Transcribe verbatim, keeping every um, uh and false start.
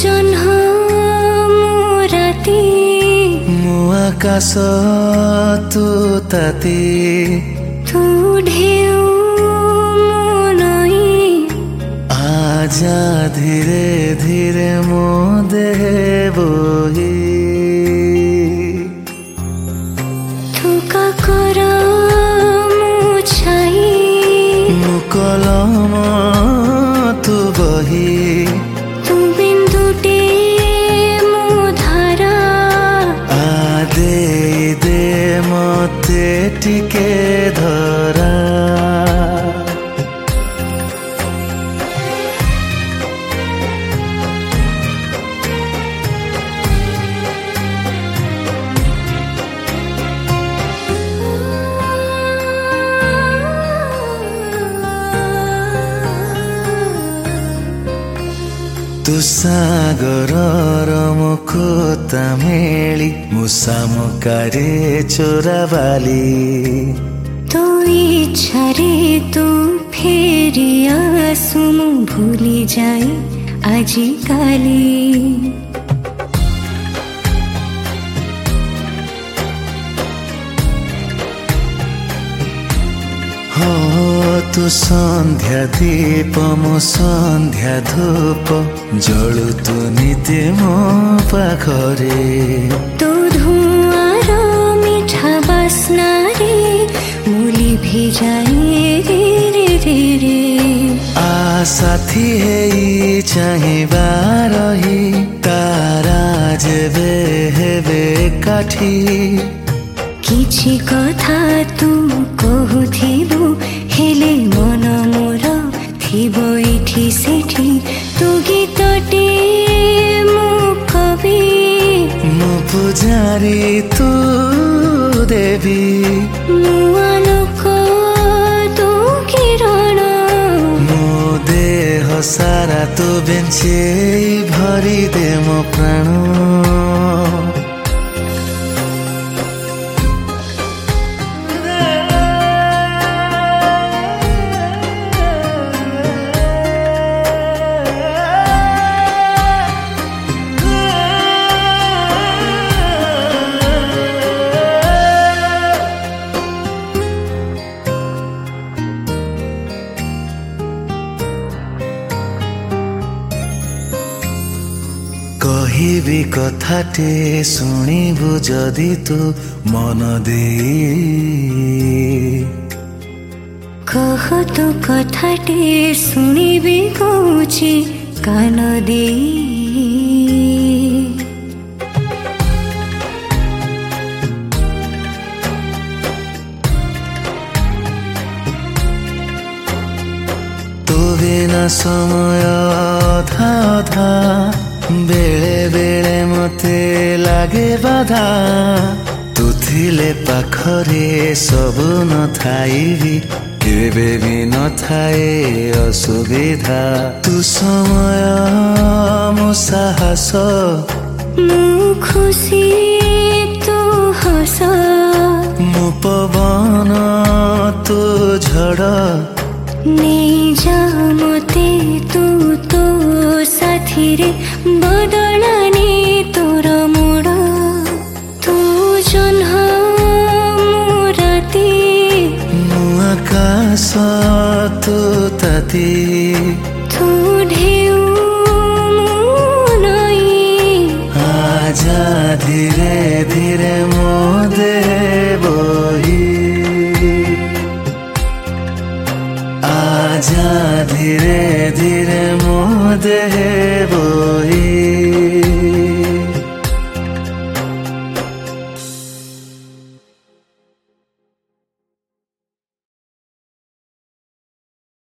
ଜହ୍ନ ମୁଁ ରାତି ମୁଁ ଆକାଶ ତୁ ତାତି ତୁ ଢେଉ ମୁଁ ନଈ आजा धीरे धीरे ମୋ ଦେହେ ବୋହି ତୁ କାକର ମୁଁ ଛାଇ ମୁଁ କଲମ ତୁ ବହି ତୁ ବିନ୍ଦୁଟେ ମୁଁ ଧାରା ଆ ଦେଇ ଦେ ମତେ ଟିକେ ଧରା ତୁ ସାଗରର ମୁକୁତା ମେଳି ମୁଁ ଶାମୁକାରେ ଚୋରାବାଲି ତୋ ଇଚ୍ଛାରେ ତୁ ଫେରି ଆସୁ ମୁଁ ଭୁଲି ଯାଏ ଆଜିକାଲି हो तू संध्या दीप मो संध्या धूप जळु तू निते मो पाखरे तू धुआर मिठा बास्ना रे मुली भिजाए रे रे रे रे आ साथी हेई चाहिबा रही तारा जेबे हेबे काठी किछि कथा तू कहुथिबु हेले मन मोर थिबो इठी सेठी तू गीतटे मु कवि मु पुजारी तू देवी मु आलोक तू किरण मो देह सारा तू बेंचे भरी दे मो प्राण କହିବି କଥାଟେ ଶୁଣିବୁ ଯଦି ତୁ ମନ ଦେଇ कह तू कथाटे शुणिबी कौची कान देई तू बिना समय अधा अधा बेले बेले मते लागे बाधा तू थिले पाखरे सबु न थाइबी केबे भी न थाए असुविधा तू समय मो साहस मु खुशी तू हस मु पवन तू झड़ नहीं जा मते तू तो साथी रे बदला